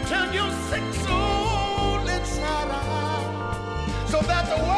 Turn your sick soul inside out so that the world